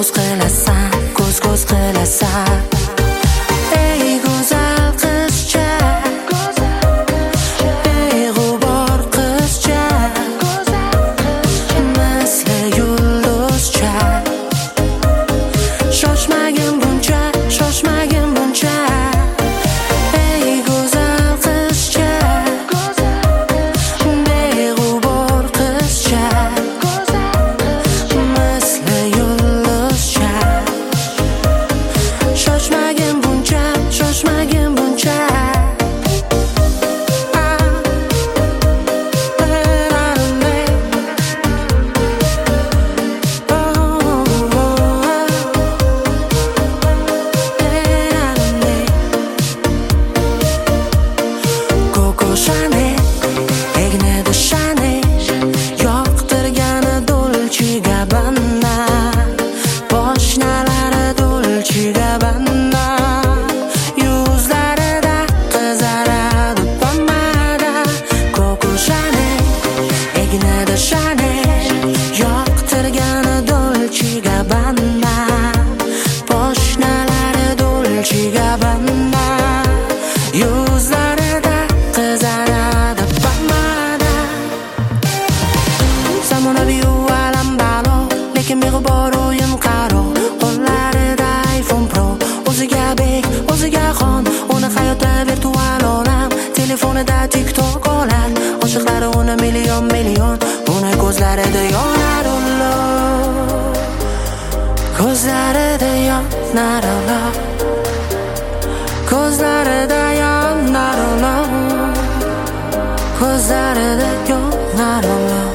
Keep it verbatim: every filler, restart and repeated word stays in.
ko'z qilasan, ko'z ko'z qilasan. Ey go'zal qizcha, beg'ubor qizcha, misli yulduzcha. Shoshmagin buncha, shoshmagin buncha. Ey go'zal qizcha, beg'ubor qizcha, misli yulduzcha. Shoshmagin buncha, shoshmagin buncha. Coco Chanel, egnida Chanel, yoqtirgani Dolce Gabbana, poshnalari Dolce Gabbana, yuzlarida qizaradi pomada. Coco Chanel, egnida Chanel, yoqtirgani Dolce Gabbana, poshnalari Dolce Gabbana, yuzlarida qizaradi pomada. Zamonaviy alam balo, lekin beg'ubor o'yin qaro. Qo'llarida iPhone Pro, o'ziga bek, o'ziga xon. Uni hayotda virtual olam, telefonida TikTok olar. Oshiqlari uni million million, uni ko'zlarida yonar olov, ko'zlarida yonar olov, ko'zlarida yonar olov, ko'zlarida yonar olov.